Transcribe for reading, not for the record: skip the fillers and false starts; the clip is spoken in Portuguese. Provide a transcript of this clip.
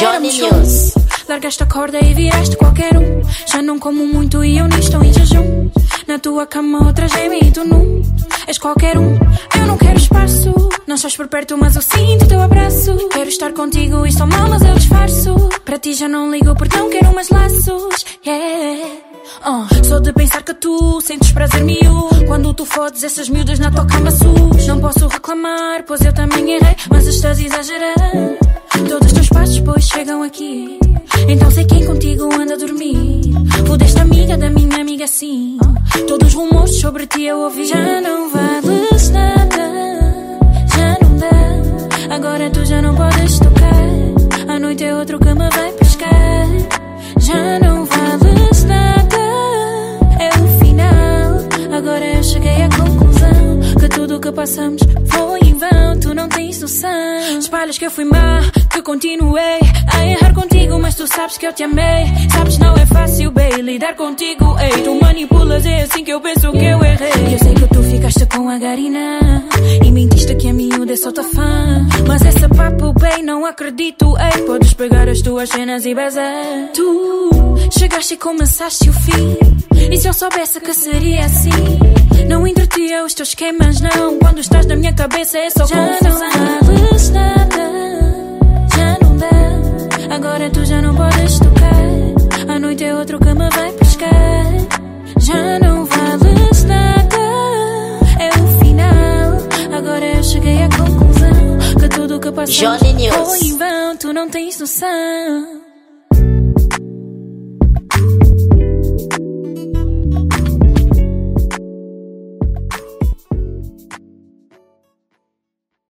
éramos juntos. Largaste a corda e viraste qualquer um. Já não como muito e eu nem estou em jejum. Na tua cama outra geme e tu não. És qualquer um, eu não quero espaço. Não estás por perto mas eu sinto o teu abraço. Quero estar contigo e estou mal mas eu disfarço. Para ti já não ligo porque não quero mais laços. Yeah. Sou de pensar que tu sentes prazer miúdo quando tu fodes essas miúdas na tua cama sus. Não posso reclamar, pois eu também errei, mas estás a exagerar. Todos os teus passos pois chegam aqui. Então sei quem contigo anda a dormir. Fudeste amiga da minha amiga sim. Todos os rumores sobre ti eu ouvi. Já não vales nada, já não dá. Agora tu já não podes tocar. À noite é outro que me vai pescar. Já não vales nada, é o final. Agora eu cheguei à conclusão que tudo o que passamos foi em vão. Tu não tens noção. Espalhas que eu fui má, que continuei a errar contigo, mas tu sabes que eu te amei. Sabes não é fácil, bem, lidar contigo. Ei, tu manipulas, é assim que eu penso que eu errei. Eu sei que tu ficaste com a Garina e mentiste que a miúda é só tua fã. Mas esse papo, bem, não acredito. Ei, podes pegar as tuas cenas e bazar. Tu chegaste e começaste o fim. E se eu soubesse que seria assim, não entretia os teus esquemas, não. Quando estás na minha cabeça é só confusão. Já não vales nada, já não dá. Agora tu já não podes tocar. À noite é outro que me vai pescar. Já não vales nada, é o final. Agora eu cheguei à conclusão que tudo o que passamos foi em vão. Tu não tens noção.